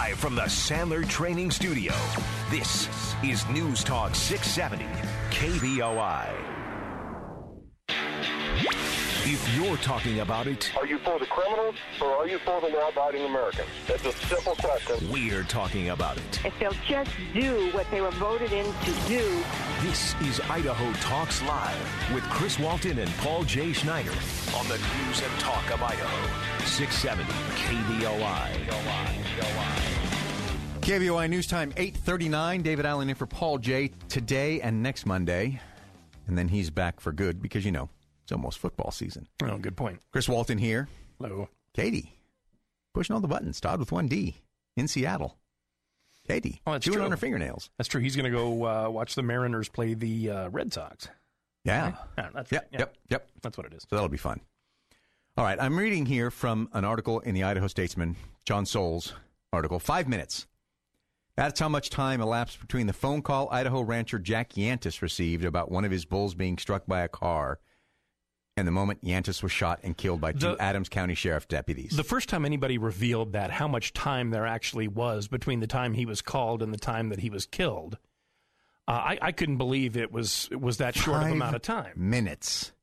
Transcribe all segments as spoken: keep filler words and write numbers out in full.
Live from the Sandler Training Studio, this is News Talk six seventy K B O I. If you're talking about it, are you for the criminals or are you for the law-abiding Americans? That's a simple question. We're talking about it. If they'll just do what they were voted in to do. This is Idaho Talks Live with Chris Walton and Paul J. Schneider on the News and Talk of Idaho. six seventy K B O I. K B O I News Time, eight thirty-nine. David Allen in for Paul J. today and next Monday. And then he's back for good because, you know, it's almost football season. Oh, good point. Chris Walton here. Hello. Katie, pushing all the buttons. Todd with one D in Seattle. Katie, oh, that's chewing true. on her fingernails. That's true. He's going to go uh, watch the Mariners play the uh, Red Sox. Yeah. Right? yeah that's yep, right. Yeah. Yep, yep. That's what it is. So that'll be fun. All right, I'm reading here from an article in the Idaho Statesman, John Soules' article, Five Minutes. That's how much time elapsed between the phone call Idaho rancher Jack Yantis received about one of his bulls being struck by a car and the moment Yantis was shot and killed by two the, Adams County Sheriff deputies. The first time anybody revealed that, how much time there actually was between the time he was called and the time that he was killed, uh, I, I couldn't believe it was it was that short Five of amount of time. Minutes.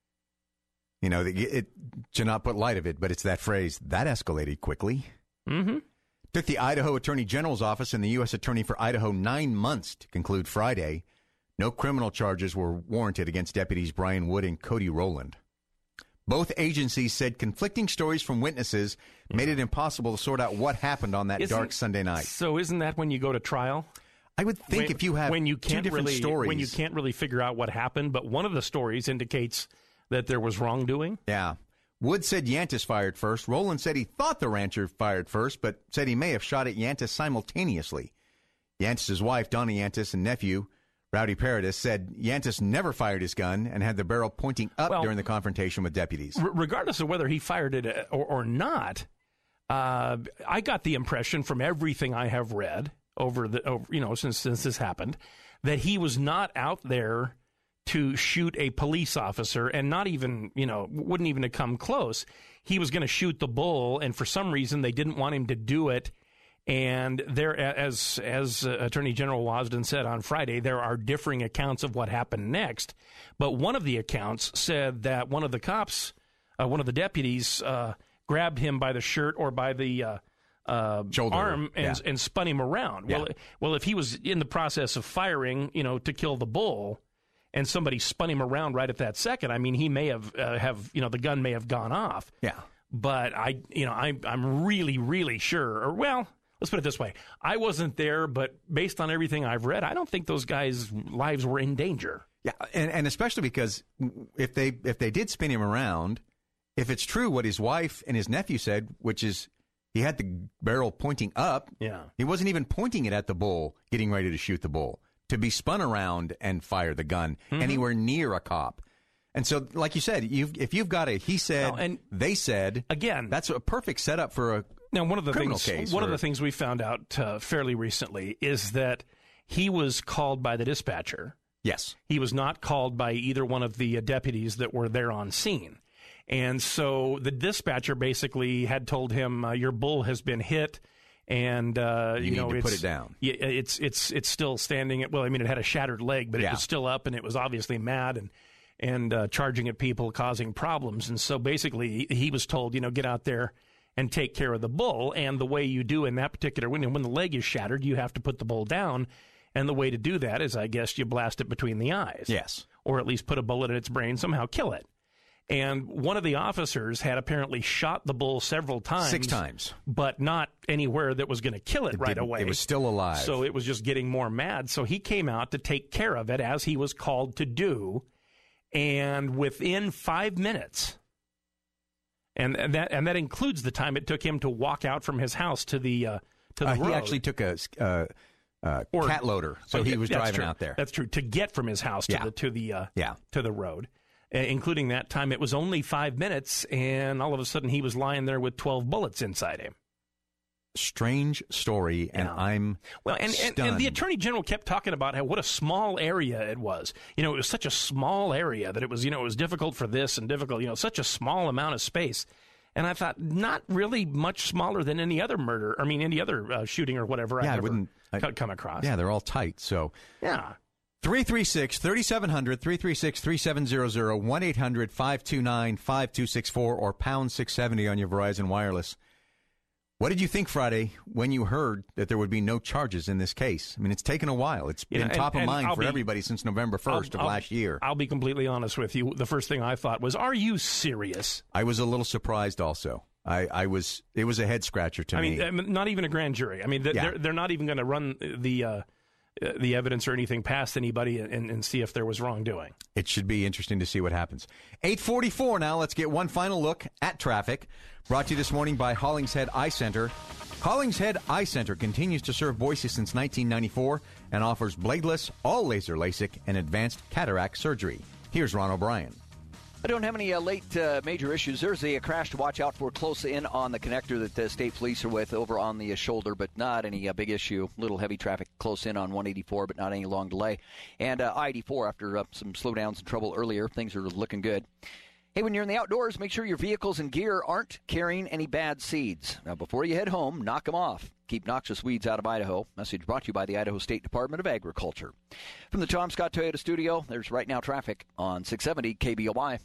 You know, it, it, to not put light of it, but it's that phrase, that escalated quickly. Mm-hmm. Took the Idaho Attorney General's office and the U S Attorney for Idaho nine months to conclude Friday. No criminal charges were warranted against deputies Brian Wood and Cody Rowland. Both agencies said conflicting stories from witnesses made it impossible to sort out what happened on that isn't, dark Sunday night. So isn't that when you go to trial? I would think when, if you have when you two can't different really, stories. When you can't really figure out what happened, but one of the stories indicates that there was wrongdoing. Yeah. Wood said Yantis fired first. Rowland said he thought the rancher fired first, but said he may have shot at Yantis simultaneously. Yantis' wife, Donna Yantis, and nephew, Rowdy Paradis, said Yantis never fired his gun and had the barrel pointing up well, during the confrontation with deputies. R- regardless of whether he fired it or, or not, uh, I got the impression from everything I have read over the, over, you know, since since this happened, that he was not out there to shoot a police officer, and not even, you know, wouldn't even have come close. He was going to shoot the bull, and for some reason they didn't want him to do it. And there, as as uh, Attorney General Wasden said on Friday, there are differing accounts of what happened next. But one of the accounts said that one of the cops, uh, one of the deputies, uh, grabbed him by the shirt or by the uh, uh, Shoulder, arm and, yeah. and spun him around. Yeah. Well, well, if he was in the process of firing, you know, to kill the bull, and somebody spun him around right at that second, I mean, he may have uh, have you know the gun may have gone off. Yeah. But I, you know, I, I'm really, really sure, or well. Let's put it this way. I wasn't there, but based on everything I've read, I don't think those guys' lives were in danger. Yeah, and, and especially because if they if they did spin him around, if it's true what his wife and his nephew said, which is he had the barrel pointing up, yeah, he wasn't even pointing it at the bull, getting ready to shoot the bull, to be spun around and fire the gun mm-hmm. anywhere near a cop. And so, like you said, you've, if you've got a he said, no, and they said, again, that's a perfect setup for a now one of the criminal things case. one or, of the things we found out uh, fairly recently is that he was called by the dispatcher. Yes, he was not called by either one of the uh, deputies that were there on scene, and so the dispatcher basically had told him, uh, "Your bull has been hit." And uh, you, you need know, to it's, put it down. Yeah, it's it's it's still standing. Well, I mean, it had a shattered leg, but yeah. it was still up, and it was obviously mad and and uh, charging at people, causing problems. And so basically, he was told, you know, get out there and take care of the bull. And the way you do in that particular when when the leg is shattered, you have to put the bull down. And the way to do that is, I guess, you blast it between the eyes. Yes, or at least put a bullet in its brain, somehow kill it. And one of the officers had apparently shot the bull several times. Six times. But not anywhere that was going to kill it, it right away. It was still alive. So it was just getting more mad. So he came out to take care of it, as he was called to do. And within five minutes, and, and that and that includes the time it took him to walk out from his house to the uh, to the uh, road. He actually took a uh, uh, or, cat loader, so oh, he was driving true. out there. That's true. To get from his house to yeah. the to the uh, yeah. to the road. Uh, including that time, it was only five minutes, and all of a sudden he was lying there with twelve bullets inside him. Strange story, and yeah. I'm well, and, and, and the Attorney General kept talking about how what a small area it was. You know, it was such a small area that it was, you know, it was difficult for this and difficult, you know, such a small amount of space. And I thought, not really much smaller than any other murder. I mean, any other uh, shooting or whatever Yeah, I've I ever wouldn't I, come across. Yeah, they're all tight. So yeah. three three six, three seven zero zero, three three six, three seven zero zero, one eight hundred, five two nine, five two six four, or pound six seventy on your Verizon Wireless. What did you think Friday when you heard that there would be no charges in this case? I mean, it's taken a while. It's been Yeah, and- top of and mind I'll for be- everybody since November first of I'll- last year. I'll be completely honest with you. The first thing I thought was, are you serious? I was a little surprised also. I, I was. It was a head scratcher to I me. mean, I mean, not even a grand jury. I mean, th- Yeah. they're, they're not even going to run the uh, uh, the evidence or anything past anybody and, and see if there was wrongdoing. It should be interesting to see what happens. eight forty-four now. Let's get one final look at traffic. Brought to you this morning by Hollingshead Eye Center. Hollingshead Eye Center continues to serve Boise since nineteen ninety-four and offers bladeless, all-laser LASIK and advanced cataract surgery. Here's Ron O'Brien. I don't have any uh, late uh, major issues. There's a, a crash to watch out for close in on the connector that the state police are with over on the uh, shoulder, but not any uh, big issue. Little heavy traffic close in on one eighty-four, but not any long delay. And uh, I eighty-four, after uh, some slowdowns and trouble earlier, things are looking good. Hey, when you're in the outdoors, make sure your vehicles and gear aren't carrying any bad seeds. Now, before you head home, knock them off. Keep noxious weeds out of Idaho. Message brought to you by the Idaho State Department of Agriculture. From the Tom Scott Toyota Studio, there's Right Now Traffic on six seventy K B O I.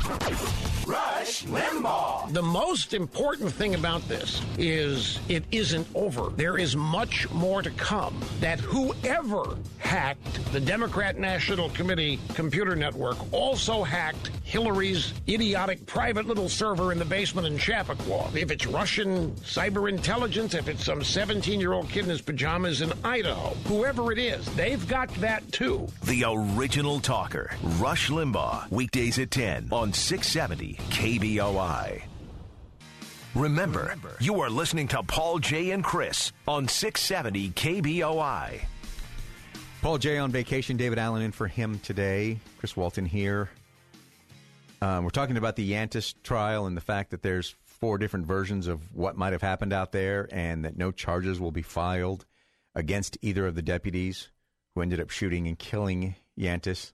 Rush Limbaugh. The most important thing about this is it isn't over. There is much more to come. That whoever hacked the Democrat National Committee computer network also hacked Hillary's idiotic private little server in the basement in Chappaqua. If it's Russian cyber intelligence, if it's some seventeen-year-old kid in his pajamas in Idaho, whoever it is, they've got that too. The original talker, Rush Limbaugh, weekdays at ten on six seventy K B O I. Remember, you are listening to Paul, Jay, and Chris on six seventy K B O I. Paul Jay on vacation. David Allen in for him today. Chris Walton here. Um, we're talking about the Yantis trial and the fact that there's four different versions of what might have happened out there and that no charges will be filed against either of the deputies who ended up shooting and killing Yantis.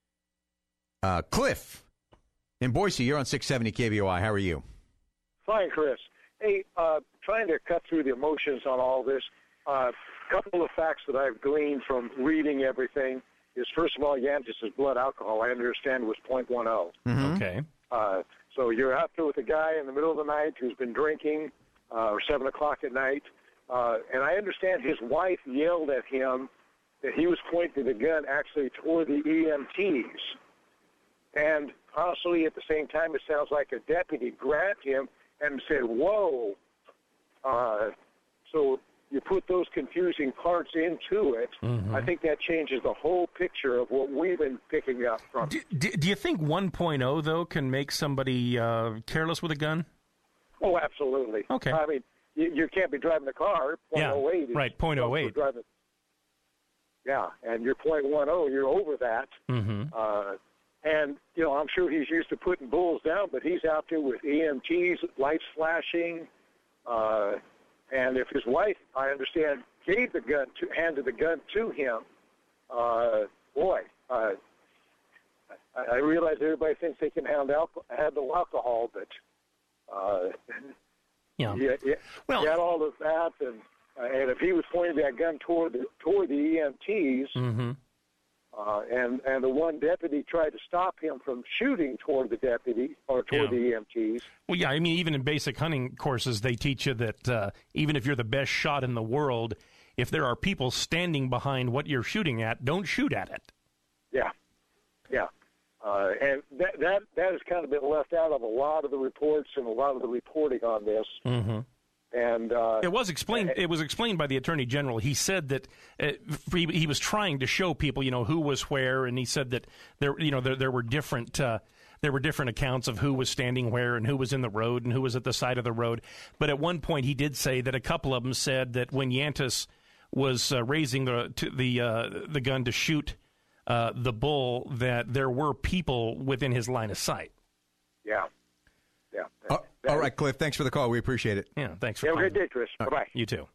Uh, Cliff in Boise, you're on six seventy K B O I. How are you? Fine, Chris. Hey, uh, trying to cut through the emotions on all this, a uh, couple of facts that I've gleaned from reading everything is, first of all, Yantis' blood alcohol, I understand, was point one oh. Mm-hmm. Okay. Uh, so you're out there with a guy in the middle of the night who's been drinking, uh, or seven o'clock at night, uh, and I understand his wife yelled at him that he was pointing the gun actually toward the E M Ts. And possibly at the same time, it sounds like a deputy grabbed him and said, whoa. Uh, so you put those confusing parts into it. Mm-hmm. I think that changes the whole picture of what we've been picking up from. Do, do, do you think one point oh, though, can make somebody uh, careless with a gun? Oh, absolutely. Okay. I mean, you, you can't be driving the car. Yeah, point oh eight is right, point oh eight. Driving. Yeah, and you're point one oh, you're over that. Mm-hmm. Uh, and, you know, I'm sure he's used to putting bulls down, but he's out there with E M Ts, lights flashing. Uh, and if his wife, I understand, gave the gun, to, handed the gun to him, uh, boy, uh, I, I realize everybody thinks they can handle, handle alcohol, but uh, yeah. yeah, yeah, Well, he had all of that, and uh, and if he was pointing that gun toward the toward the E M Ts. Mm-hmm. Uh, and, and the one deputy tried to stop him from shooting toward the deputy or toward Yeah. the E M Ts. Well, yeah, I mean, even in basic hunting courses, they teach you that uh, even if you're the best shot in the world, if there are people standing behind what you're shooting at, don't shoot at it. Yeah, yeah. Uh, and that, that that has kind of been left out of a lot of the reports and a lot of the reporting on this. Mm-hmm. And uh, it was explained. It was explained by the Attorney General. He said that uh, he, he was trying to show people, you know, who was where, and he said that there, you know, there, there were different uh, there were different accounts of who was standing where and who was in the road and who was at the side of the road. But at one point, he did say that a couple of them said that when Yantis was uh, raising the to the uh, the gun to shoot uh, the bull, that there were people within his line of sight. yeah, yeah. Uh, all right, Cliff, thanks for the call. We appreciate it. Yeah, thanks for Have a calling. good day, Chris. Bye bye. You too.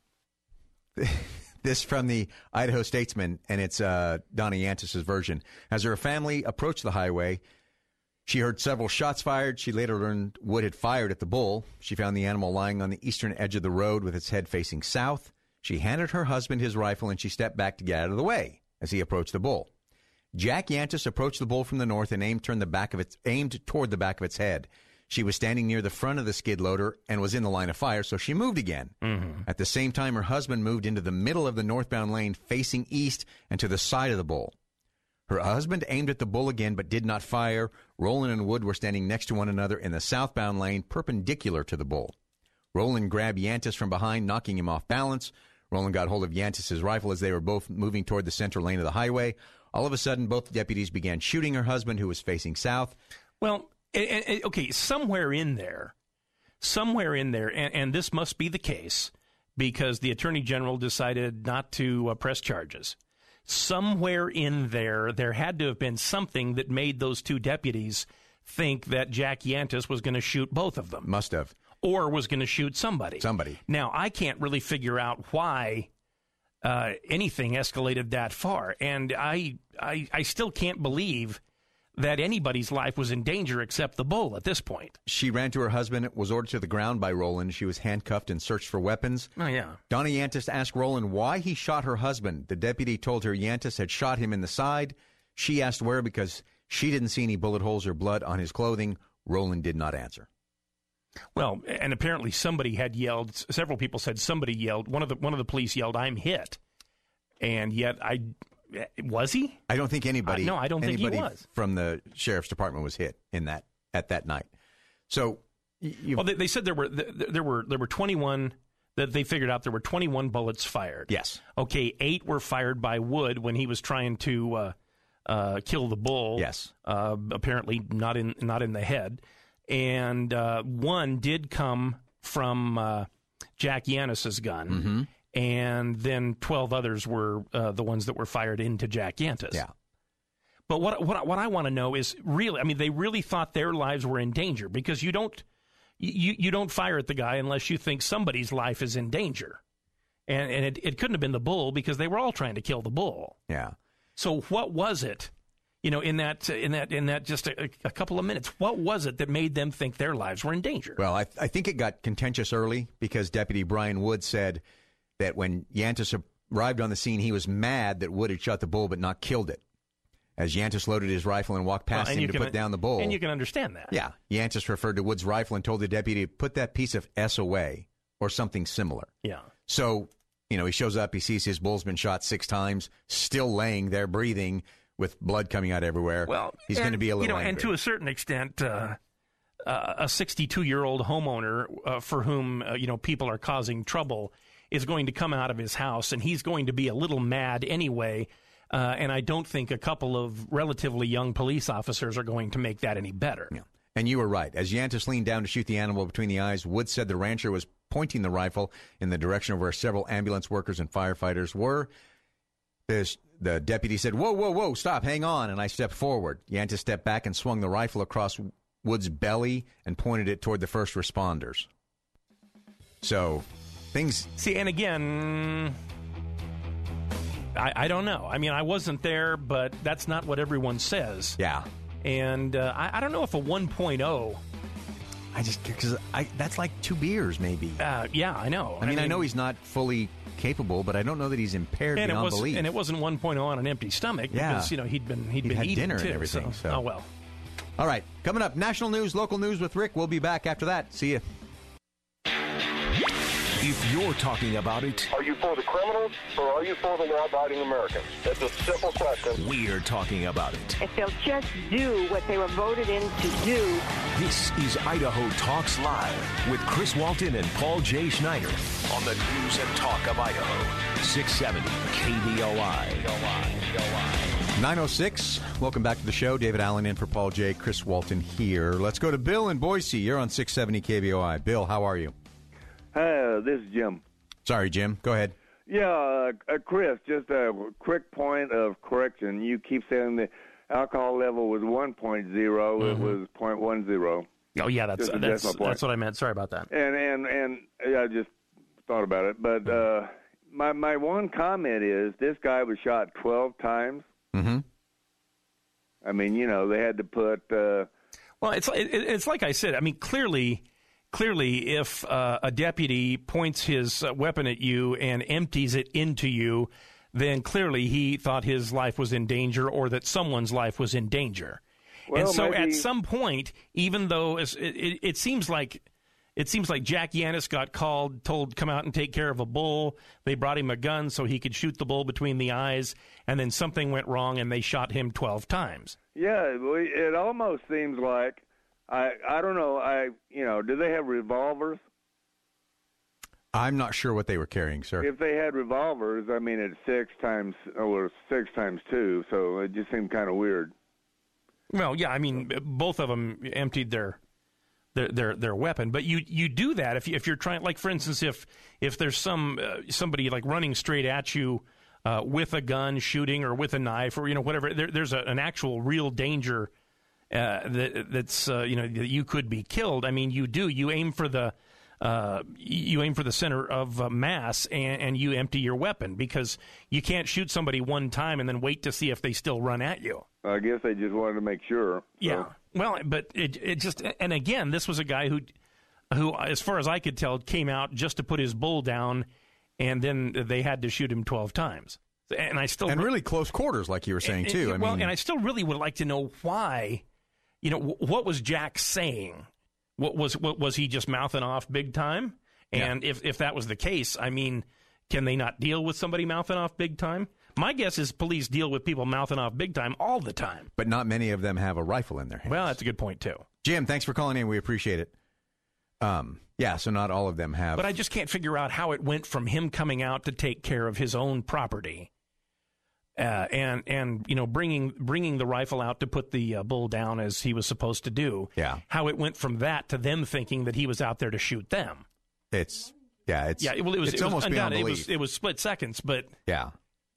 This from the Idaho Statesman, and it's uh, Donnie Yantis' version. As her family approached the highway, She heard several shots fired. She later learned Wood had fired at the bull. She found the animal lying on the eastern edge of the road with its head facing south. She handed her husband his rifle, and she stepped back to get out of the way as he approached the bull. Jack Yantis approached the bull from the north and aimed, turned the back of its, aimed toward the back of its head. She was standing near the front of the skid loader and was in the line of fire, so she moved again. Mm-hmm. At the same time, her husband moved into the middle of the northbound lane facing east and to the side of the bull. Her husband aimed at the bull again but did not fire. Roland and Wood were standing next to one another in the southbound lane perpendicular to the bull. Roland grabbed Yantis from behind, knocking him off balance. Roland got hold of Yantis' rifle as they were both moving toward the center lane of the highway. All of a sudden, both deputies began shooting her husband, who was facing south. Well, and, and, okay, somewhere in there, somewhere in there, and, and this must be the case because the Attorney General decided not to uh, press charges. Somewhere in there, there had to have been something that made those two deputies think that Jack Yantis was going to shoot both of them. Must have. Or was going to shoot somebody. Somebody. Now, I can't really figure out why uh, anything escalated that far. And I, I, I still can't believe that anybody's life was in danger except the bull at this point. She ran to her husband, was ordered to the ground by Roland. She was handcuffed and searched for weapons. Oh, yeah. Donna Yantis asked Roland why he shot her husband. The deputy told her Yantis had shot him in the side. She asked where because she didn't see any bullet holes or blood on his clothing. Roland did not answer. Well, and apparently somebody had yelled, several people said somebody yelled, one of the one of the police yelled, "I'm hit." And yet I... Was he? I don't think anybody. Uh, no, I don't think he was. From the sheriff's department was hit in that at that night. So, you, well, they, they said there were there were there were twenty-one that they figured out there were twenty-one bullets fired. Yes. Okay, eight were fired by Wood when he was trying to uh, uh, kill the bull. Yes. Uh, apparently not in not in the head, and uh, one did come from uh, Jack Yantis's gun. Mm-hmm. And then twelve others were uh, the ones that were fired into Jack Yantis. Yeah. But what what what I want to know is really, I mean, they really thought their lives were in danger because you don't you you don't fire at the guy unless you think somebody's life is in danger, and and it, it couldn't have been the bull because they were all trying to kill the bull. Yeah. So what was it? You know, in that in that in that just a, a couple of minutes, what was it that made them think their lives were in danger? Well, I I think it got contentious early because Deputy Brian Wood said that when Yantis arrived on the scene, he was mad that Wood had shot the bull but not killed it. As Yantis loaded his rifle and walked past well, and him to can, put down the bull. And you can understand that. Yeah. Yantis referred to Wood's rifle and told the deputy to put that piece of S away or something similar. Yeah. So, you know, he shows up, he sees his bull's been shot six times, still laying there breathing with blood coming out everywhere. Well, he's going to be a little you know, angry. And to a certain extent, uh, uh, a sixty-two-year-old homeowner uh, for whom, uh, you know, people are causing trouble is going to come out of his house, and he's going to be a little mad anyway, uh, and I don't think a couple of relatively young police officers are going to make that any better. Yeah. And you were right. As Yantis leaned down to shoot the animal between the eyes, Wood said the rancher was pointing the rifle in the direction of where several ambulance workers and firefighters were. This, the deputy said, "Whoa, whoa, whoa, stop, hang on," and I stepped forward. Yantis stepped back and swung the rifle across Wood's belly and pointed it toward the first responders. So... Things. See, and again, I, I don't know. I mean, I wasn't there, but that's not what everyone says. Yeah. And uh, I, I don't know if a one point oh. I just, because I that's like two beers, maybe. Uh, yeah, I know. I mean, I, I mean, know he's not fully capable, but I don't know that he's impaired and beyond it was, belief. And it wasn't one point oh on an empty stomach yeah. because, you know, he'd been, he'd, he'd been had eating dinner too, and everything. So. So. Oh, well. All right. Coming up, national news, local news with Rick. We'll be back after that. See you. If you're talking about it, Are you for the criminals or are you for the law-abiding Americans? It's a simple question. we're talking about it. If they'll just do what they were voted in to do. This is Idaho Talks Live with Chris Walton and Paul J. Schneider on the News and Talk of Idaho. six seventy K B O I. nine oh six. Welcome back to the show. David Allen in for Paul J. Chris Walton here. Let's go to Bill in Boise. You're on six seventy K B O I. Bill, how are you? Hi, this is Jim. Sorry, Jim. Go ahead. Yeah, uh, uh, Chris, just a quick point of correction. You keep saying the alcohol level was one point oh. Mm-hmm. It was zero point one oh. Oh, yeah, that's Just, that's, that's, that's what I meant. Sorry about that. And, and, and yeah, I just thought about it. But uh, my, my one comment is this guy was shot twelve times. Mm-hmm. I mean, you know, they had to put uh, Well, it's it, it's like I said. I mean, clearly, clearly, if uh, a deputy points his uh, weapon at you and empties it into you, then clearly he thought his life was in danger, or that someone's life was in danger. Well, and so, maybe... at some point, even though it, it, it seems like it seems like Jack Yantis got called, told come out and take care of a bull. They brought him a gun so he could shoot the bull between the eyes, and then something went wrong, and they shot him twelve times. Yeah, it almost seems like I I don't know I you know do they have revolvers? I'm not sure what they were carrying, sir. If they had revolvers, I mean it's six times or six times two, so it just seemed kind of weird. Well, yeah, I mean both of them emptied their their their, their weapon, but you you do that if you, if you're trying, like for instance, if if there's some uh, somebody like running straight at you. Uh, with a gun, shooting, or with a knife, or you know whatever. There, there's a, an actual real danger uh, that that's uh, you know that you could be killed. I mean, you do you aim for the uh, you aim for the center of uh, mass, and, and you empty your weapon, because you can't shoot somebody one time and then wait to see if they still run at you. I guess they just wanted to make sure. So. Yeah. Well, but it it just and again, this was a guy who who, as far as I could tell, came out just to put his bull down. And then they had to shoot him twelve times, and I still and really close quarters, like you were saying and, too. And, I well, mean, and I still really would like to know why. You know, w- what was Jack saying? What was what was he just mouthing off big time? And yeah. if if that was the case, I mean, can they not deal with somebody mouthing off big time? My guess is police deal with people mouthing off big time all the time, but not many of them have a rifle in their hands. Well, that's a good point too. Jim, thanks for calling in. We appreciate it. Um. Yeah, so not all of them have. But I just can't figure out how it went from him coming out to take care of his own property, uh, and and you know bringing bringing the rifle out to put the uh, bull down as he was supposed to do. Yeah. How it went from that to them thinking that he was out there to shoot them. It's yeah, it's yeah. Well, it was it's it almost was beyond belief. It belief. was it was split seconds, but yeah.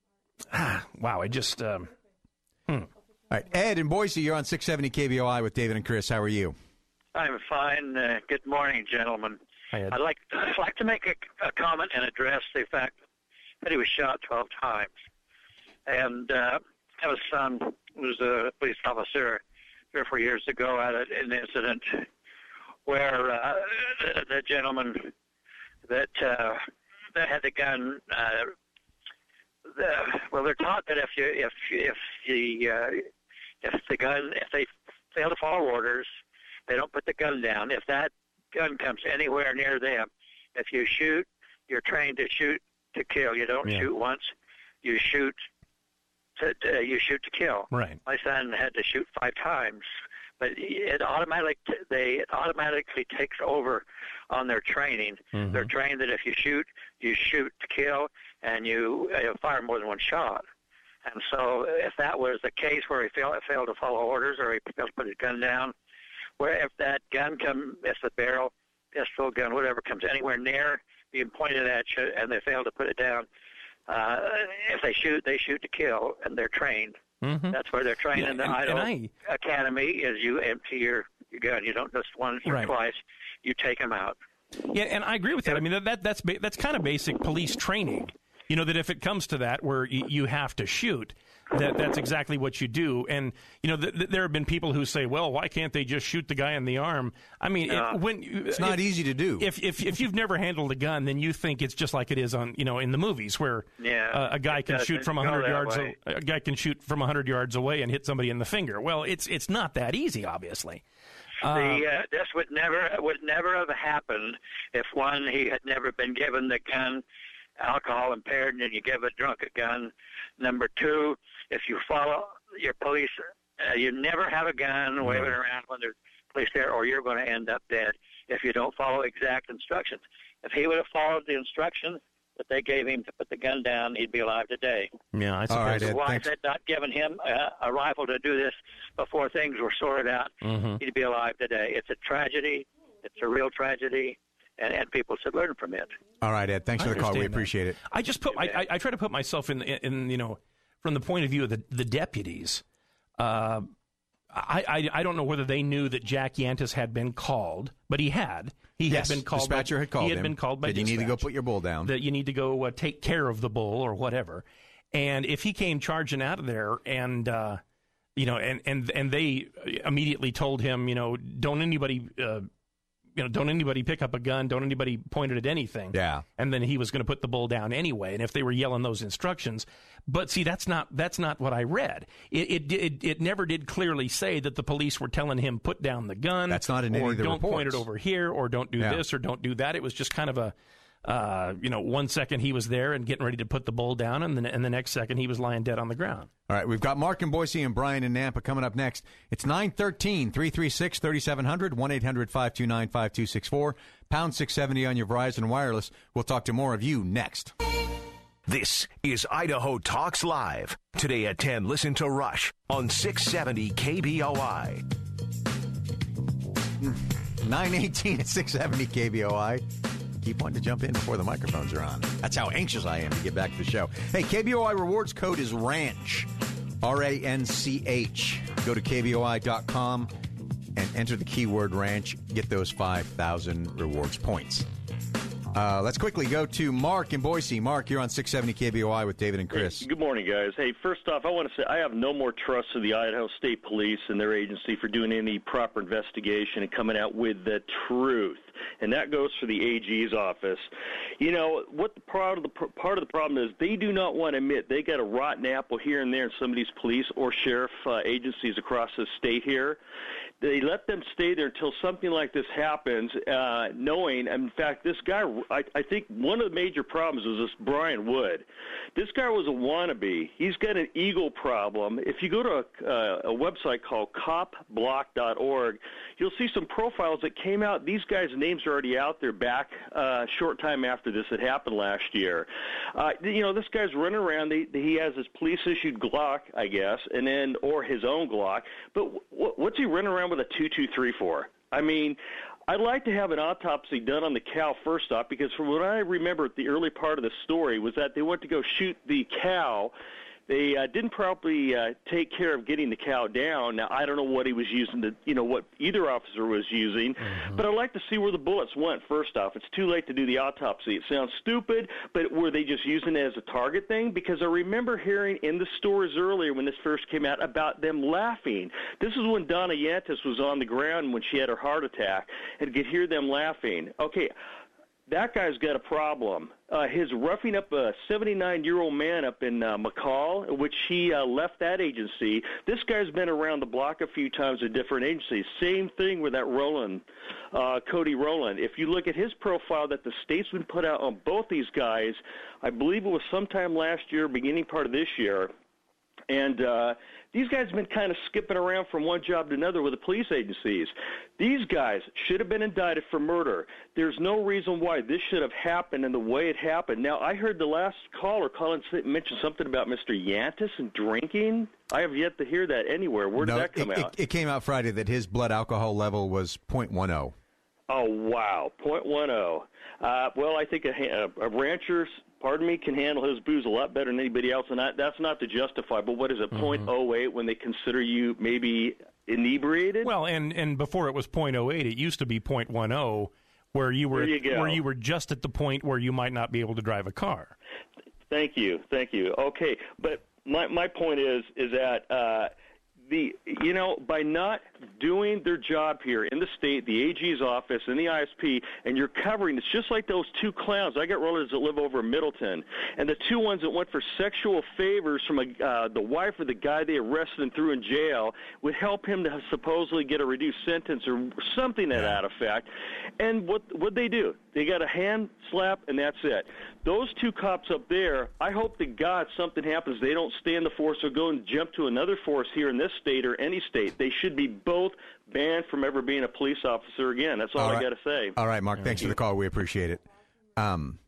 Ah, wow, I just. Um, hmm. All right, Ed in Boise, you're on six seventy K B O I with David and Chris. How are you? I'm fine. Uh, good morning, gentlemen. Hi, Ed. I'd like I'd like to make a, a comment and address the fact that he was shot twelve times. And uh, I have a son who was a police officer three or four years ago at an incident where uh, the, the gentleman that uh, that had the gun. Uh, the, well, they're taught that if you if if the uh, if the gun if they fail to follow orders, they don't put the gun down. If that gun comes anywhere near them, if you shoot, you're trained to shoot to kill. You don't Yeah. shoot once, you shoot to, to you shoot to kill. Right. My son had to shoot five times, but it automatically they it automatically takes over on their training. Mhm. They're trained that if you shoot, you shoot to kill, and you uh, fire more than one shot. And so, if that was the case where he failed, failed to follow orders or he failed to put his gun down, where if that gun come, if the barrel, pistol, gun, whatever comes anywhere near being pointed at you, and they fail to put it down, uh, if they shoot, they shoot to kill, and they're trained. Mhm. That's where they're trained Yeah, in the and- Idaho and I- Academy. Is you empty your, your gun. You don't just once or Right. twice. You take them out. Yeah, and I agree with that. I mean, that, that that's ba- that's kind of basic police training. You know, that if it comes to that where y- you have to shoot, that that's exactly what you do. And, you know, th- th- there have been people who say, well, why can't they just shoot the guy in the arm? I mean, No. it, when It's not easy to do. If, if if you've never handled a gun, then you think it's just like it is on, you know, in the movies where Yeah, uh, a guy it can shoot doesn't from go one hundred that yards way. a, a guy can shoot from one hundred yards away and hit somebody in the finger. Well, it's it's not that easy, obviously. Uh, The, uh, this would never would never have happened if, one, he had never been given the gun, alcohol impaired, and then you give a drunk a gun. Number two, if you follow your police, uh, you never have a gun waving around when there's police there, or you're going to end up dead if you don't follow exact instructions. If he would have followed the instructions that they gave him to put the gun down, he'd be alive today. yeah, I All suppose. right, Ed, Why thanks. is it not giving him uh, a rifle to do this before things were sorted out? Mhm. He'd be alive today. It's a tragedy. It's a real tragedy, and, and people should learn from it. All right, Ed. Thanks I for the call. We understand that. appreciate it. I just put I, I, I try to put myself in, in in you know from the point of view of the the deputies. Uh, I, I I don't know whether they knew that Jack Yantis had been called, but he had. He Yes, had been called. dispatcher by, had called He had him, been called by said, "You need to go dispatch put your bull down." That you need to go uh, take care of the bull or whatever. And if he came charging out of there and uh, you know, and, and, and they immediately told him, you know, don't anybody, uh, you know, don't anybody pick up a gun, don't anybody point it at anything. Yeah. And then he was going to put the bull down anyway. And if they were yelling those instructions, but see, that's not that's not what I read. It it it, it never did clearly say that the police were telling him put down the gun. That's not in any or of the don't reports. point it over here, or don't do Yeah. this, or don't do that. It was just kind of a, uh, you know, one second he was there and getting ready to put the bull down, and then and the next second he was lying dead on the ground. All right, we've got Mark in Boise and Brian in Nampa coming up next. It's nine thirteen, three three six, three seven zero zero, one eight hundred, five two nine, five two six four, pound six seventy on your Verizon Wireless. We'll talk to more of you next. This is Idaho Talks Live. Today at ten, listen to Rush on six seventy K B O I. nine eighteen at six seventy K B O I. Keep wanting to jump in before the microphones are on. That's how anxious I am to get back to the show. Hey, K B O I rewards code is RANCH. R A N C H. Go to K B O I dot com and enter the keyword RANCH. Get those five thousand rewards points. Uh, let's quickly go to Mark in Boise. Mark, you're on six seventy K B O I with David and Chris. Hey, good morning, guys. Hey, first off, I want to say I have no more trust in the Idaho State Police and their agency for doing any proper investigation and coming out with the truth. And that goes for the A G's office. You know, what the part of the part of the problem is, they do not want to admit they got a rotten apple here and there in some of these police or sheriff uh, agencies across the state here. They let them stay there until something like this happens, uh, knowing, in fact, this guy, I, I think one of the major problems was this Brian Wood. This guy was a wannabe. He's got an ego problem. If you go to a, uh, a website called cop block dot org, you'll see some profiles that came out. These guys' names are already out there back a uh, short time after this had happened last year. Uh, you know, this guy's running around. They, he has his police-issued Glock, I guess, and then or his own Glock. But w- what's he running around with a two two three for? I mean, I'd like to have an autopsy done on the cow first off, because from what I remember at the early part of the story was that they went to go shoot the cow. They uh, didn't properly uh, take care of getting the cow down. Now, I don't know what he was using, to, you know, what either officer was using, mm-hmm. but I'd like to see where the bullets went first off. It's too late to do the autopsy. It sounds stupid, but were they just using it as a target thing? Because I remember hearing in the stories earlier when this first came out about them laughing. This is when Donna Yantis was on the ground when she had her heart attack, and could hear them laughing. Okay, that guy's got a problem. Uh, his roughing up a seventy-nine-year-old man up in uh, McCall, which he uh, left that agency. This guy's been around the block a few times at different agencies. Same thing with that Rowland, uh, Cody Rowland. If you look at his profile that the statesman put out on both these guys, I believe it was sometime last year, beginning part of this year, and uh, these guys have been kind of skipping around from one job to another with the police agencies. These guys should have been indicted for murder. There's no reason why this should have happened in the way it happened. Now, I heard the last caller, Colin, mention something about Mister Yantis and drinking. I have yet to hear that anywhere. Where did no, that come it, out? It, it came out Friday that his blood alcohol level was point one oh. Oh, wow, point one oh. Uh, well, I think a, a, a rancher's pardon me, can handle his booze a lot better than anybody else, and I, that's not to justify, but what is it, mm-hmm. point oh eight when they consider you maybe inebriated? Well, and, and before it was point oh eight, it used to be point one oh, where you were you where you were just at the point where you might not be able to drive a car. Thank you, thank you. Okay, but my my point is is that uh, the you know by not doing their job here in the state, the A G's office, and the I S P, and you're covering, it's just like those two clowns. I got relatives that live over in Middleton, and the two ones that went for sexual favors from a, uh, the wife of the guy they arrested and threw in jail would help him to supposedly get a reduced sentence or something to that effect. And what what they do? They got a hand slap, and that's it. Those two cops up there, I hope to God something happens. They don't stay in the force or go and jump to another force here in this state or any state. They should be both banned from ever being a police officer again. That's all, all right. I got to say. All right, Mark. Thank thanks you. for the call. We appreciate it. Um,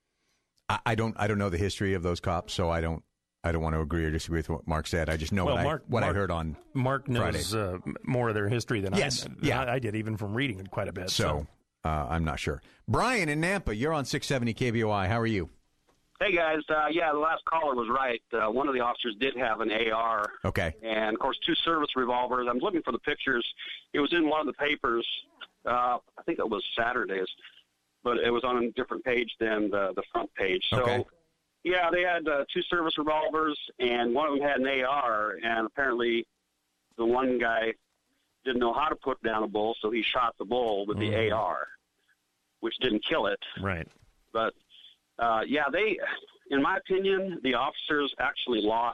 I, I don't. I don't know the history of those cops, so I don't. I don't want to agree or disagree with what Mark said. I just know well, what, Mark, I, what Mark, I heard on Mark knows Friday. Uh, more of their history than, yes. I, than yeah. I, I did, even from reading it quite a bit. So, so. Uh, I'm not sure. Brian in Nampa, you're on six seventy K B O I. How are you? Hey, guys. Uh, yeah, the last caller was right. Uh, one of the officers did have an A R. Okay. And, of course, two service revolvers. I'm looking for the pictures. It was in one of the papers. Uh, I think it was Saturday's, but it was on a different page than the, the front page. So, okay. yeah, they had uh, two service revolvers, and one of them had an A R, and apparently the one guy didn't know how to put down a bull, so he shot the bull with the Mm-hmm. A R, which didn't kill it. Right. But, uh, yeah, they, in my opinion, the officers actually lost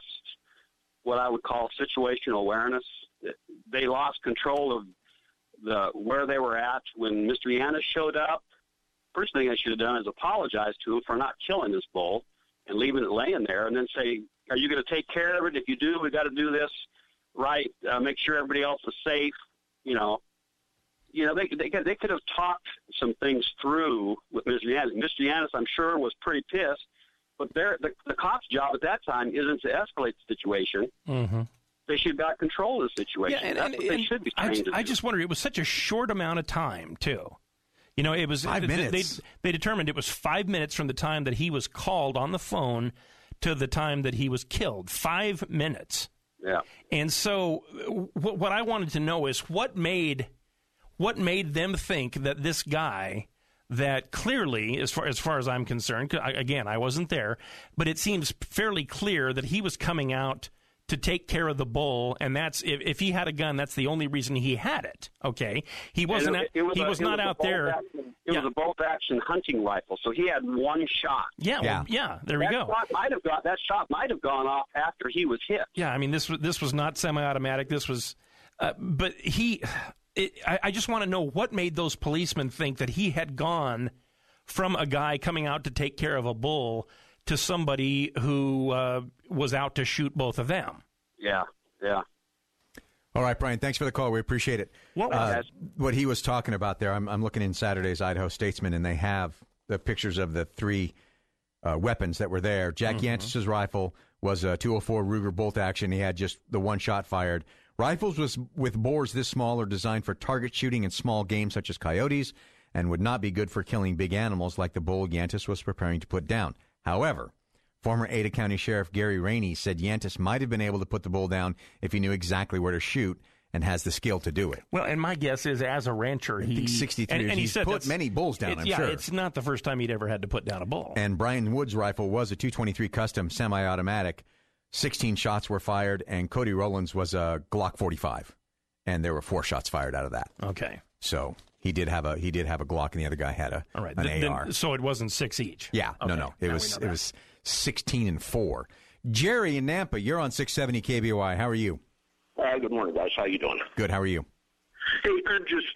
what I would call situational awareness. They lost control of the where they were at when Mister Yannis showed up. First thing I should have done is apologize to him for not killing this bull and leaving it laying there, and then say, are you going to take care of it? If you do, we got to do this right. Uh, make sure everybody else is safe. You know, you know they they could, they could have talked some things through with Mister Yannis. Mister Yannis, I'm sure, was pretty pissed. But the, the cop's job at that time isn't to escalate the situation. Mm-hmm. They should have got control of the situation. Yeah, and, That's and, what they and should be I, trained just, to do. I just wonder, it was such a short amount of time, too. You know, it was Five they, minutes. They, they determined it was five minutes from the time that he was called on the phone to the time that he was killed. Five minutes. Yeah. And so, w- what I wanted to know is what made what made them think that this guy, that clearly, as far as far as I'm concerned, 'cause I, again, I wasn't there, but it seems fairly clear that he was coming out to take care of the bull, and that's if, if he had a gun, that's the only reason he had it. Okay, he wasn't. And At, it, it was he a, was it not was a out there. bolt-action- It Yeah. was a bolt-action hunting rifle, so he had one shot. Yeah, Yeah. well, yeah. There that we go. Shot might have got, that shot might have gone off after he was hit. Yeah, I mean this was this was not semi-automatic. This was, uh, but he. It, I, I just want to know what made those policemen think that he had gone from a guy coming out to take care of a bull to somebody who uh, was out to shoot both of them. Yeah, yeah. All right, Brian, thanks for the call. We appreciate it. What Uh, was- what he was talking about there, I'm, I'm looking in Saturday's Idaho Statesman, and they have the pictures of the three uh, weapons that were there. Jack Mm-hmm. Yantis' rifle was a two oh four Ruger bolt action. He had just the one shot fired. Rifles was, with bores this small are designed for target shooting in small game such as coyotes and would not be good for killing big animals like the bull Yantis was preparing to put down. However, former Ada County Sheriff Gary Rainey said Yantis might have been able to put the bull down if he knew exactly where to shoot and has the skill to do it. Well, and my guess is, as a rancher, he I think sixty-three and, years. and he He's said put that's- many bulls down, it's- I'm yeah, sure. it's not the first time he'd ever had to put down a bull. And Brian Wood's rifle was a two twenty-three Custom semi-automatic. sixteen shots were fired, and Cody Rowland's was a Glock forty-five, and there were four shots fired out of that. Okay. So he did have a he did have a Glock, and the other guy had a All right. an Then- A R. then- so it wasn't six each. Yeah, no, Okay. no, it Now was we know it that. was sixteen and four. Jerry in Nampa, you're on six seventy K B O I. How are you? Uh, good morning, guys. How you doing? Good. How are you? Hey, I'm just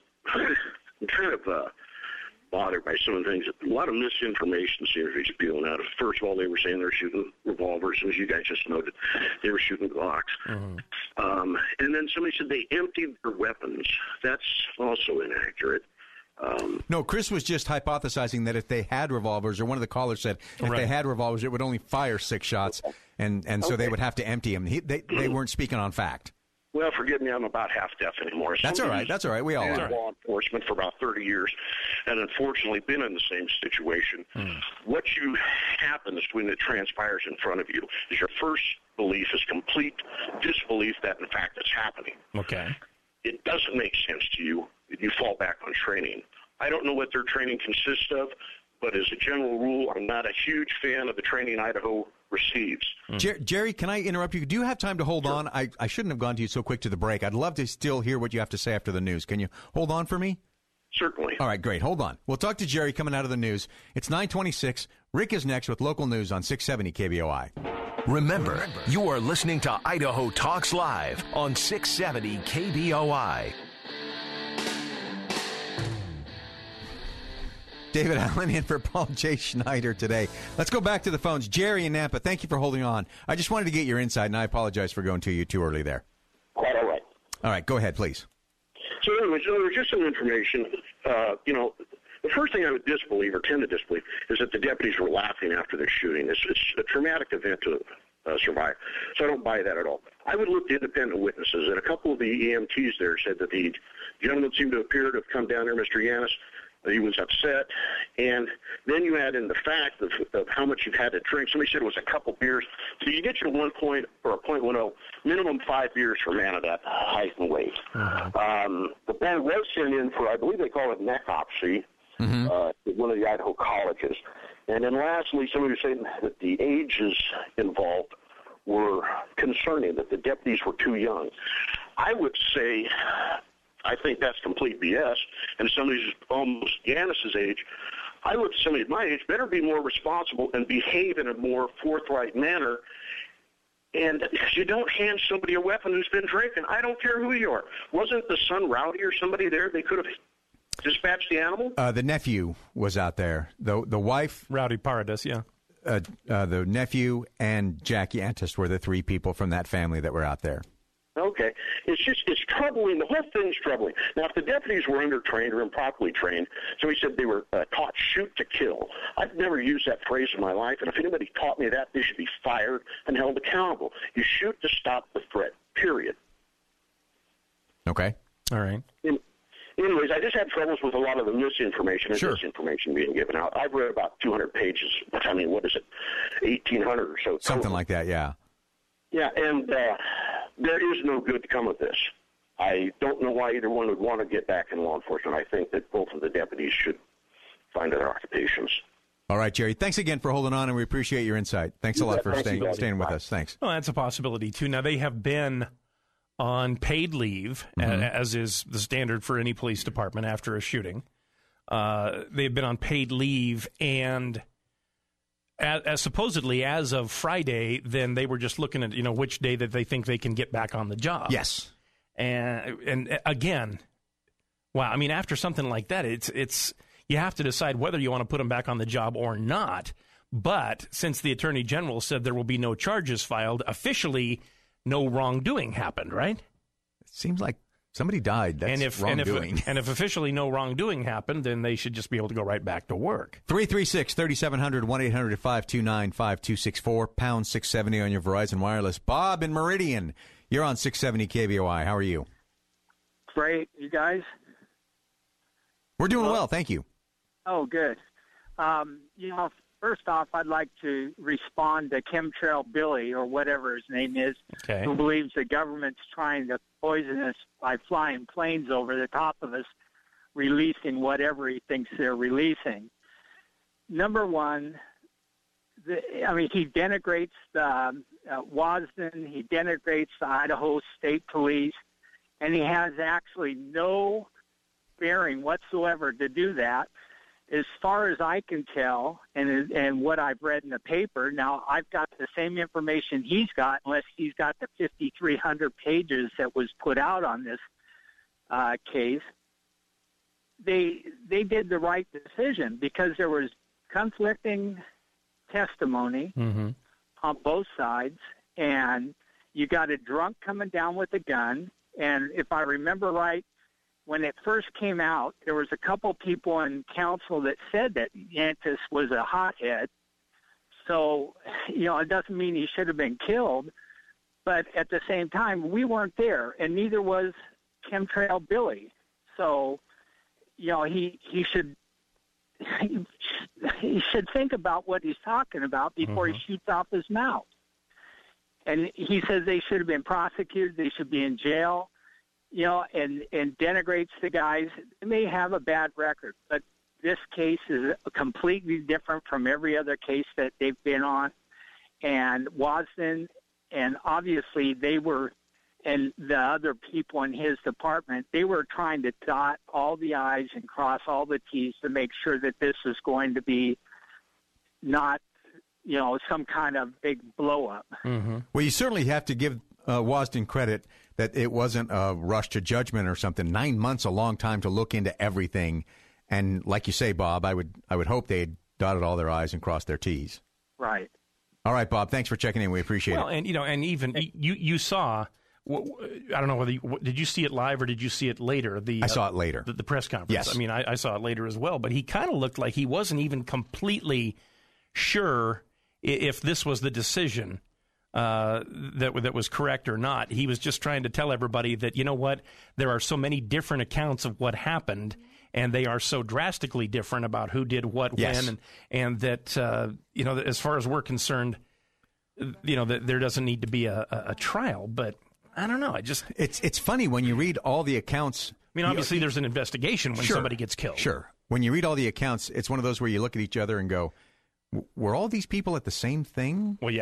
I'm kind of uh, bothered by some of the things. A lot of misinformation seems to be spewing out. First of all, they were saying they're shooting revolvers, as you guys just noted. They were shooting Glocks. Mm-hmm. Um, and then somebody said they emptied their weapons. That's also inaccurate. Um, No, Chris was just hypothesizing that if they had revolvers, or one of the callers said if Right. they had revolvers, it would only fire six shots, and, and so they Okay. would have to empty them. He, they they weren't speaking on fact. Well, forgive me, I'm about half deaf anymore. That's all right. That's all right. We all been are. in law enforcement for about thirty years, and unfortunately been in the same situation. What you happens when it transpires in front of you is your first belief is complete disbelief that in fact it's happening. Okay. It doesn't make sense to you. You fall back on training. I don't know what their training consists of, but as a general rule, I'm not a huge fan of the training Idaho receives. Jer- Jerry, can I interrupt you? Do you have time to hold on? I, I shouldn't have gone to you so quick to the break. I'd love to still hear what you have to say after the news. Can you hold on for me? Certainly. All right, great. Hold on. We'll talk to Jerry coming out of the news. It's nine twenty-six. Rick is next with local news on six seventy K B O I. Remember, you are listening to Idaho Talks Live on six seventy K B O I. David Allen in for Paul J. Schneider today. Let's go back to the phones. Jerry in Nampa, thank you for holding on. I just wanted to get your insight, and I apologize for going to you too early there. Quite all right. All right, go ahead, please. So anyways, so there's just some information. Uh, you know, the first thing I would disbelieve or tend to disbelieve is that the deputies were laughing after the shooting. It's, it's a traumatic event to uh, survive. So I don't buy that at all. I would look to independent witnesses, and a couple of the E M Ts there said that the gentleman seemed to appear to have come down there, Mister Yannis. He was upset, and then you add in the fact of, of how much you've had to drink. Somebody said it was a couple beers. So you get your one point or a point one oh, minimum five beers for a man of that height and weight. Mm-hmm. Um, the band was sent in for, I believe they call it necropsy, Mm-hmm. uh, at one of the Idaho colleges. And then lastly, somebody was saying that the ages involved were concerning, that the deputies were too young. I would say I think that's complete B S. And somebody who's almost Yanis's age, I would say somebody at my age better be more responsible and behave in a more forthright manner. And you don't hand somebody a weapon who's been drinking. I don't care who you are. Wasn't the son Rowdy or somebody there? They could have dispatched the animal? Uh, the nephew was out there. The the wife... Rowdy Paradis, yeah. Uh, uh, the nephew and Jack Yantis were the three people from that family that were out there. Okay. It's just, it's troubling. The whole thing's troubling. Now, if the deputies were undertrained or improperly trained, so he said they were uh, taught shoot to kill. I've never used that phrase in my life, and if anybody taught me that, they should be fired and held accountable. You shoot to stop the threat, period. Okay. All right. In, anyways, I just had troubles with a lot of the misinformation and sure. disinformation being given out. I've read about two hundred pages, which, I mean, what is it, eighteen hundred or so. Something total. like that, yeah. Yeah, and uh, there is no good to come of this. I don't know why either one would want to get back in law enforcement. I think that both of the deputies should find other occupations. All right, Jerry. Thanks again for holding on, and we appreciate your insight. Thanks a lot for Thank staying you, staying with Bye. us. Thanks. Well, that's a possibility, too. Now, they have been on paid leave, mm-hmm. as is the standard for any police department after a shooting. Uh, they've been on paid leave, and as, as supposedly as of Friday, then they were just looking at, you know, which day that they think they can get back on the job. Yes. And and again, wow, I mean, after something like that, it's it's you have to decide whether you want to put them back on the job or not. But since the Attorney General said there will be no charges filed, officially no wrongdoing happened, right? It seems like somebody died. That's and if, wrongdoing. And if, and if officially no wrongdoing happened, then they should just be able to go right back to work. three three six, three seven zero zero, one eight hundred, five two nine, five two six four, pound six seventy on your Verizon Wireless. Bob in Meridian, you're on six seventy K B O I. How are you? Great. You guys? We're doing well, thank you. Oh, good. Um, you know, first off, I'd like to respond to Chemtrail Billy, or whatever his name is, okay. who believes the government's trying to poison us by flying planes over the top of us, releasing whatever he thinks they're releasing. Number one, the, I mean, he denigrates the um, uh, Wasden, he denigrates the Idaho State Police, and he has actually no bearing whatsoever to do that. As far as I can tell, and and what I've read in the paper, now I've got the same information he's got, unless he's got the fifty-three hundred pages that was put out on this uh, case. They they did the right decision because there was conflicting testimony mm-hmm. on both sides, and you got a drunk coming down with a gun, and if I remember right, when it first came out, there was a couple people in council that said that Yantis was a hothead. So, you know, it doesn't mean he should have been killed. But at the same time, we weren't there, and neither was Chemtrail Billy. So, you know, he he should he should think about what he's talking about before mm-hmm. he shoots off his mouth. And he says they should have been prosecuted, they should be in jail. You know, and, and denigrates the guys. They may have a bad record, but this case is completely different from every other case that they've been on. And Wasden, and obviously they were, and the other people in his department, they were trying to dot all the I's and cross all the T's to make sure that this is going to be not, you know, some kind of big blow-up. Mm-hmm. Well, you certainly have to give uh, Wasden credit that it wasn't a rush to judgment or something. Nine months, a long time to look into everything. And like you say, Bob, I would I would hope they had dotted all their I's and crossed their T's. Right. All right, Bob, thanks for checking in. We appreciate well, it. Well, and, you know, and even you, you saw, I don't know whether, you, did you see it live or did you see it later? The I saw it later. The, the press conference. Yes. I mean, I, I saw it later as well, but he kind of looked like he wasn't even completely sure if this was the decision Uh, that that was correct or not. He was just trying to tell everybody that, you know what, there are so many different accounts of what happened, and they are so drastically different about who did what yes. when, and, and that, uh, you know, as far as we're concerned, you know, that there doesn't need to be a, a, a trial, but I don't know. I just It's it's funny when you read all the accounts. I mean, obviously you, there's an investigation when sure, somebody gets killed. Sure. When you read all the accounts, it's one of those where you look at each other and go, were all these people at the same thing? Well, yeah.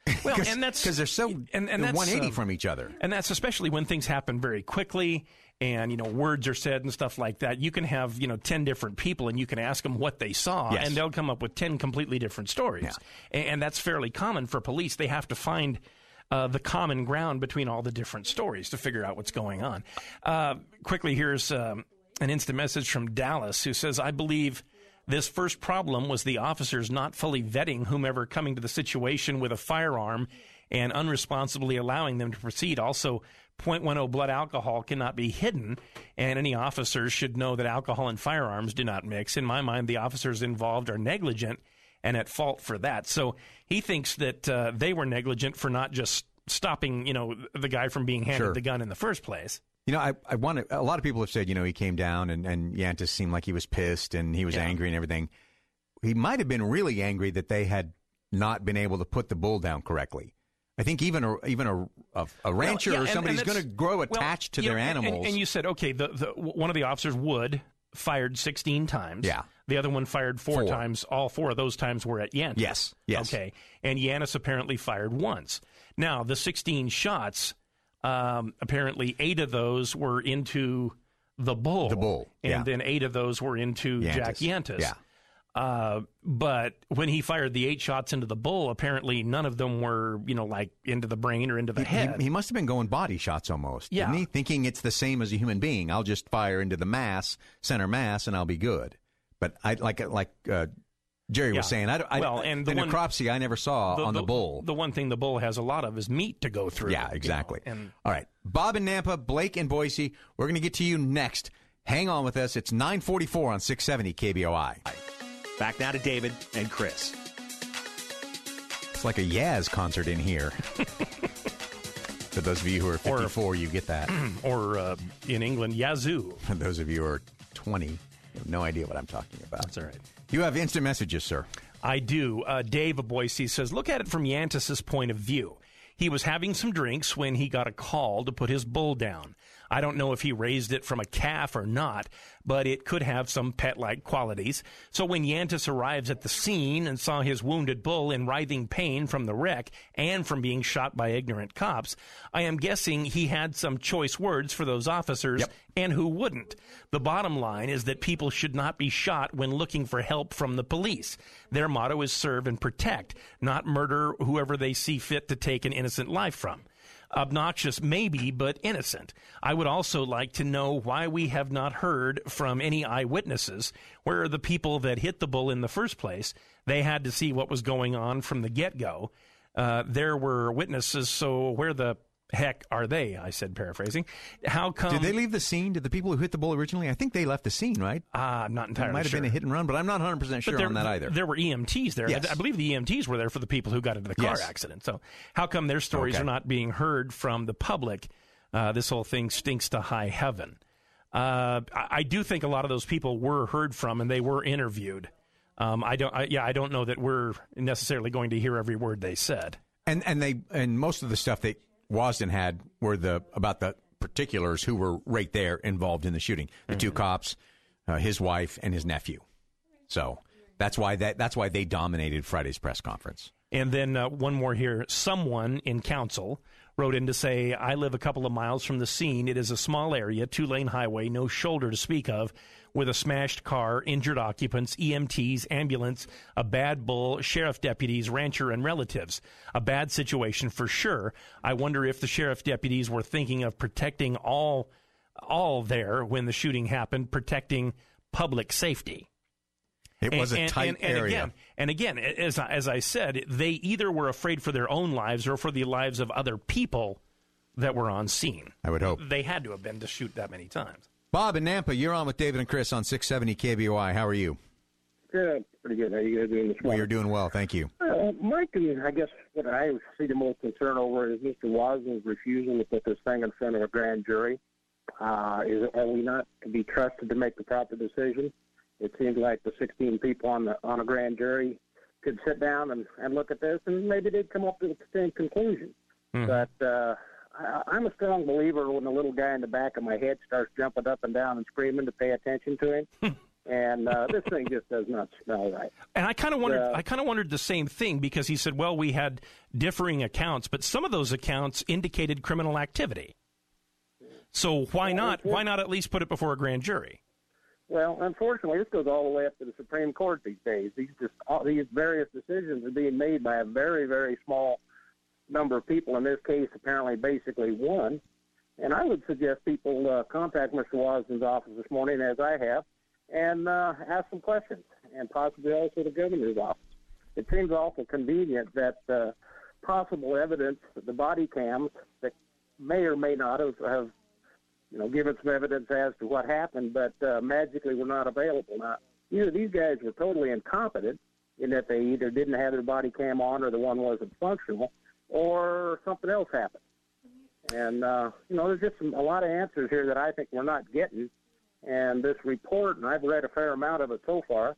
Well, and that's because they're so and, and that's, one eighty um, from each other. And that's especially when things happen very quickly and, you know, words are said and stuff like that. You can have, you know, ten different people and you can ask them what they saw, Yes. and they'll come up with ten completely different stories. Yeah. And, and that's fairly common for police. They have to find uh, the common ground between all the different stories to figure out what's going on. Uh, quickly, here's um, an instant message from Dallas who says, I believe this first problem was the officers not fully vetting whomever coming to the situation with a firearm and unresponsibly allowing them to proceed. Also, point one oh blood alcohol cannot be hidden, and any officers should know that alcohol and firearms do not mix. In my mind, the officers involved are negligent and at fault for that. So he thinks that uh, they were negligent for not just stopping, you know, the guy from being handed Sure. the gun in the first place. You know, I, I want to, a lot of people have said, you know, he came down and, and Yantis seemed like he was pissed and he was Yeah. angry and everything. He might have been really angry that they had not been able to put the bull down correctly. I think even a even a a, a rancher Well, yeah, or and- somebody's and going to that's- grow well, attached to you their know, and- animals. And, and you said, okay, the, the one of the officers, Wood, fired sixteen times. Yeah. The other one fired four, Four. times. All four of those times were at Yantis. Yes, yes. Okay. And Yanis apparently fired once. Now, the sixteen shots, um, apparently eight of those were into the bull. The bull, And yeah. then eight of those were into Jack Yantis. Yantis. Yeah. Uh, but when he fired the eight shots into the bull, apparently none of them were, you know, like into the brain or into the He, head. he, he must have been going body shots almost, Yeah. didn't he? Thinking it's the same as a human being. I'll just fire into the mass, center mass, and I'll be good. But I like like uh, Jerry Yeah. was saying, I, I, Well, and the, the one- necropsy I never saw on the, bull. The one thing the bull has a lot of is meat to go through. Yeah, you exactly. know, and All right. Bob in Nampa, Blake in Boise. We're going to get to you next. Hang on with us. It's nine forty-four on six seventy K B O I. Back now to David and Chris. It's like a Yaz concert in here. For those of you who are fifty-four, you get that. or uh, in England, Yazoo. For those of you who are twenty, you have no idea what I'm talking about. That's all right. You have instant messages, sir. I do. Uh, Dave of Boise says, look at it from Yantis's point of view. He was having some drinks when he got a call to put his bull down. I don't know if he raised it from a calf or not, but it could have some pet-like qualities. So when Yantis arrives at the scene and saw his wounded bull in writhing pain from the wreck and from being shot by ignorant cops, I am guessing he had some choice words for those officers, Yep. and who wouldn't? The bottom line is that people should not be shot when looking for help from the police. Their motto is serve and protect, not murder whoever they see fit to take an innocent life from. Obnoxious, maybe, but innocent. I would also like to know why we have not heard from any eyewitnesses. Where are the people that hit the bull in the first place? They had to see what was going on from the get-go. Uh, there were witnesses, so where the heck are they? I said, paraphrasing. How come... Did they leave the scene? Did the people who hit the bull originally? I think they left the scene, right? Uh, I'm not entirely It might have sure. been a hit and run, but I'm not one hundred percent But sure there, on that either. There were E M Ts there. Yes. I, I believe the E M Ts were there for the people who got into the car Yes. accident. So how come their stories Okay. are not being heard from the public? Uh, this whole thing stinks to high heaven. Uh, I, I do think a lot of those people were heard from and they were interviewed. Um, I don't. I, yeah, I don't know that we're necessarily going to hear every word they said. And and they and most of the stuff that Wasden had were the about the particulars who were right there involved in the shooting. The two cops, uh, his wife, and his nephew. So that's why that that's why they dominated Friday's press conference. And then uh, one more here. Someone in council wrote in to say, I live a couple of miles from the scene. It is a small area, two-lane highway, no shoulder to speak of, with a smashed car, injured occupants, E M Ts, ambulance, a bad bull, sheriff deputies, rancher, and relatives. A bad situation for sure. I wonder if the sheriff deputies were thinking of protecting all, all there when the shooting happened, protecting public safety. It was and, a and- tight and, and area. Again, and again, as, I- as I said, they either were afraid for their own lives or for the lives of other people that were on scene. I would hope. They had to have been to shoot that many times. Bob in Nampa, you're on with David and Chris on six seventy K B O I. How are you? Good, pretty good. How you guys doing this We morning? are doing well, thank you. Uh, Mike, and I guess what I see the most concern over is Mister Wasden's refusing to put this thing in front of a grand jury. Uh, is are we not to be trusted to make the proper decision? It seems like the sixteen people on the on a grand jury could sit down and, and look at this, and maybe they'd come up to the same conclusion. Mm-hmm. But uh, I, I'm a strong believer when the little guy in the back of my head starts jumping up and down and screaming to pay attention to him. And uh, this thing just does not smell right. And I kind of wondered. Uh, I kind of wondered the same thing because he said, "Well, we had differing accounts, but some of those accounts indicated criminal activity. So why not? Why not at least put it before a grand jury?" Well, unfortunately, this goes all the way up to the Supreme Court these days. These just all, these various decisions are being made by a very, very small number of people. In this case, apparently, basically one. And I would suggest people uh, contact Mister Wasden's office this morning, as I have, and uh, ask some questions, and possibly also the governor's office. It seems awful convenient that uh, possible evidence, the body cams, that may or may not have, have you know, given some evidence as to what happened, but uh, magically were not available. Now, either these guys were totally incompetent in that they either didn't have their body cam on or the one wasn't functional, or something else happened. And, uh, you know, there's just some, a lot of answers here that I think we're not getting. And this report, and I've read a fair amount of it so far,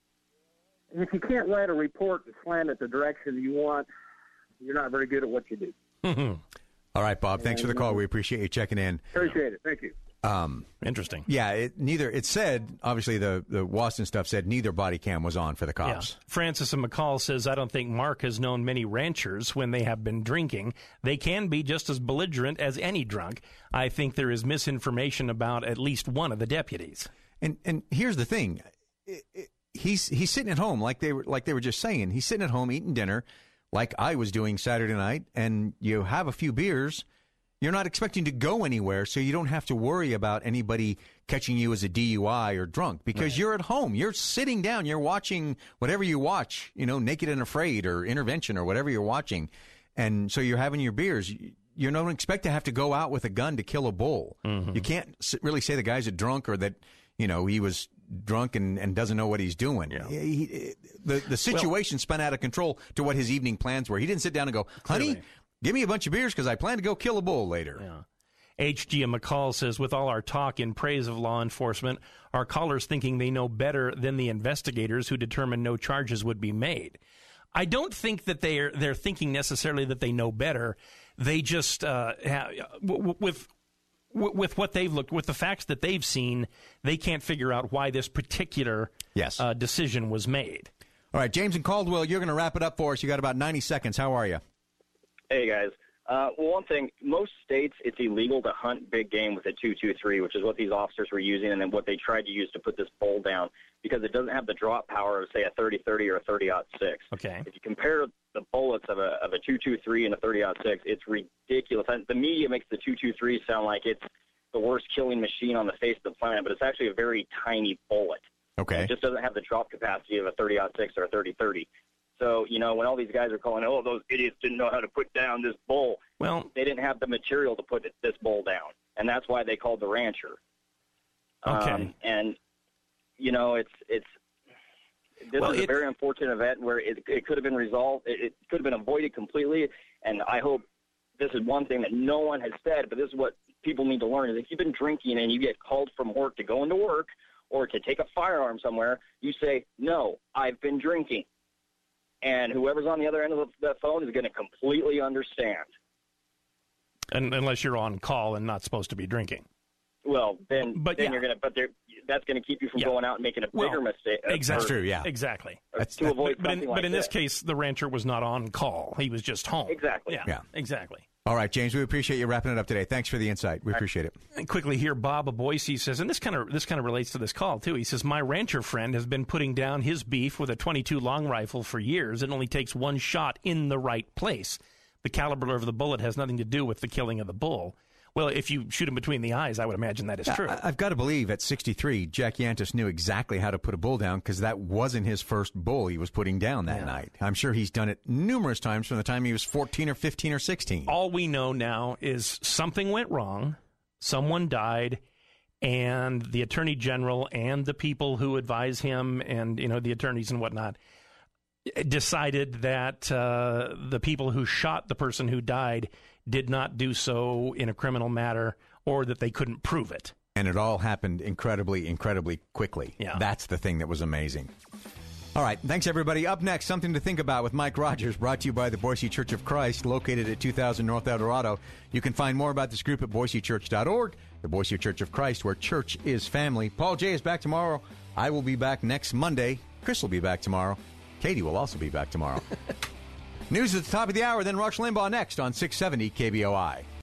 if you can't write a report and slant it the direction you want, you're not very good at what you do. Mm-hmm. All right, Bob, thanks and, for the call. We appreciate you checking in. Appreciate it. Thank you. Um, Interesting. Yeah, it, neither. It said, obviously, the, the Wasden stuff said neither body cam was on for the cops. Yeah. Francis and McCall says, I don't think Mark has known many ranchers when they have been drinking. They can be just as belligerent as any drunk. I think there is misinformation about at least one of the deputies. And and here's the thing. It, it, he's he's sitting at home, like they were like they were just saying. He's sitting at home eating dinner, like I was doing Saturday night, and you have a few beers. You're not expecting to go anywhere, so you don't have to worry about anybody catching you as a D U I or drunk because right. You're at home. You're sitting down. You're watching whatever you watch, you know, Naked and Afraid or Intervention or whatever you're watching. And so you're having your beers. You don't expect to have to go out with a gun to kill a bull. Mm-hmm. You can't really say the guy's a drunk or that, you know, he was drunk and, and doesn't know what he's doing. Yeah. He, he, the, the situation well, spun out of control to what his evening plans were. He didn't sit down and go, honey, clearly. Give me a bunch of beers because I plan to go kill a bull later. Yeah. H G M McCall says, with all our talk in praise of law enforcement, are callers thinking they know better than the investigators who determined no charges would be made? I don't think that they're they're thinking necessarily that they know better. They just uh, have, w- with w- with what they've looked, with the facts that they've seen, they can't figure out why this particular yes. uh, decision was made. All right, James and Caldwell, you're going to wrap it up for us. You got about ninety seconds. How are you? Hey, guys. Uh, well, one thing, most states it's illegal to hunt big game with a two two three, which is what these officers were using and then what they tried to use to put this bull down because it doesn't have the drop power of, say, a thirty thirty or a thirty aught six. Okay. If you compare the bullets of a of a two two three and a thirty aught six, it's ridiculous. And the media makes the two two three sound like it's the worst killing machine on the face of the planet, but it's actually a very tiny bullet. Okay. And it just doesn't have the drop capacity of a thirty aught six or a thirty thirty. So, you know, when all these guys are calling, oh, those idiots didn't know how to put down this bull, well, they didn't have the material to put this bull down, and that's why they called the rancher. Okay. Um, and, you know, it's it's this well, is a it, very unfortunate event where it, it could have been resolved. It, it could have been avoided completely, and I hope this is one thing that no one has said, but this is what people need to learn, is if you've been drinking and you get called from work to go into work or to take a firearm somewhere, you say, no, I've been drinking. And whoever's on the other end of the phone is going to completely understand. And, unless you're on call and not supposed to be drinking. Well, then, but then yeah. you're going to. But that's going to keep you from yeah. going out and making a bigger well, mistake. Exactly. That's true. Yeah. Exactly. That's, to avoid but, but in, something like but in this that. case, the rancher was not on call. He was just home. Exactly. Yeah. yeah. Exactly. All right, James, we appreciate you wrapping it up today. Thanks for the insight. We appreciate it. And quickly here, Bob of Boise says, and this kind of this kind of relates to this call, too. He says, my rancher friend has been putting down his beef with a twenty-two long rifle for years. It only takes one shot in the right place. The caliber of the bullet has nothing to do with the killing of the bull. Well, if you shoot him between the eyes, I would imagine that is yeah, true. I, I've got to believe at sixty-three, Jack Yantis knew exactly how to put a bull down because that wasn't his first bull he was putting down that yeah. night. I'm sure he's done it numerous times from the time he was fourteen or fifteen or sixteen. All we know now is something went wrong, someone died, and the attorney general and the people who advise him and, you know, the attorneys and whatnot decided that uh, the people who shot the person who died did not do so in a criminal matter or that they couldn't prove it. And it all happened incredibly, incredibly quickly. Yeah. That's the thing that was amazing. All right. Thanks, everybody. Up next, Something to Think About with Mike Rogers, brought to you by the Boise Church of Christ, located at two thousand North El Dorado. You can find more about this group at boise church dot org, the Boise Church of Christ, where church is family. Paul Jay is back tomorrow I will be back next Monday. Chris will be back tomorrow. Katie will also be back tomorrow. News at the top of the hour, then Rush Limbaugh next on six seventy K B O I.